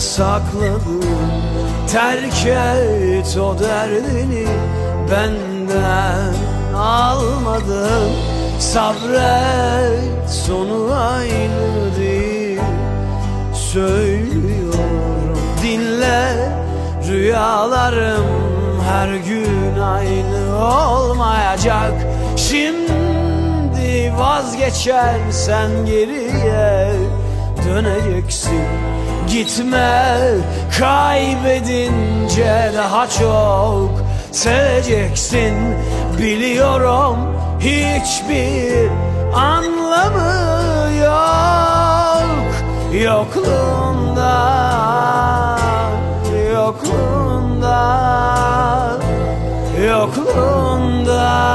sakladın. Terk et o derdini, benden almadın. Sabret, sonu aynı değil. Söylüyorum, dinle. Rüyalarım her gün aynı olmayacak. Şimdi vazgeçersen geriye döneceksin. Gitme, kaybedince daha çok seveceksin. Biliyorum, hiçbir anlamı yok yokluğunda, yokluğunda, yokluğunda.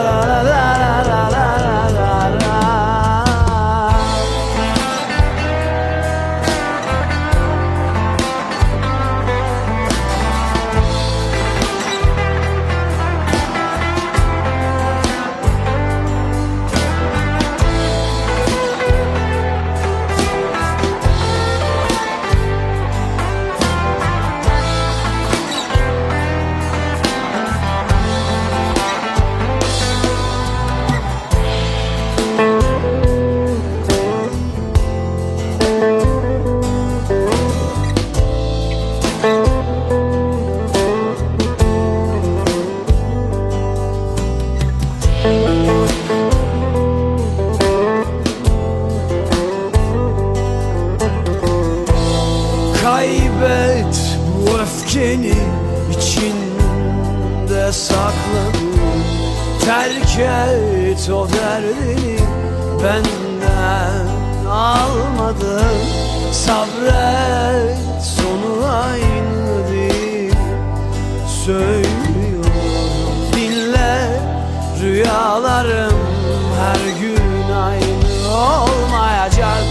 Kaybet bu öfkeni, içinde sakladın. Terk et o derdini, benden almadın. Sabret, sonu aynı değil. Söylüyorum, dinle. Rüyalarım her gün aynı olmayacak.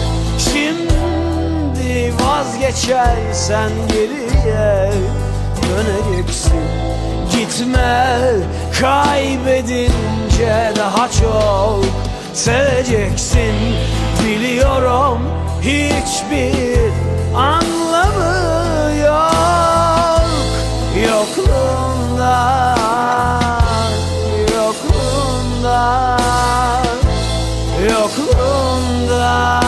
Şimdi vazgeçersen geriye döneceksin. Gitme, kaybedince daha çok seveceksin. Biliyorum, hiçbir anlamı yok yokluğunda, yokluğunda, yokluğunda.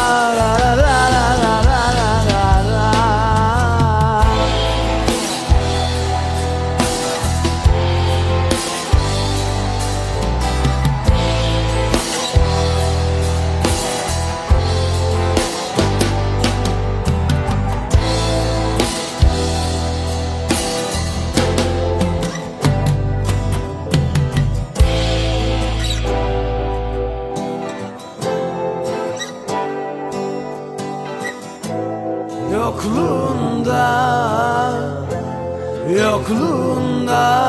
Yokluğunda, yokluğunda.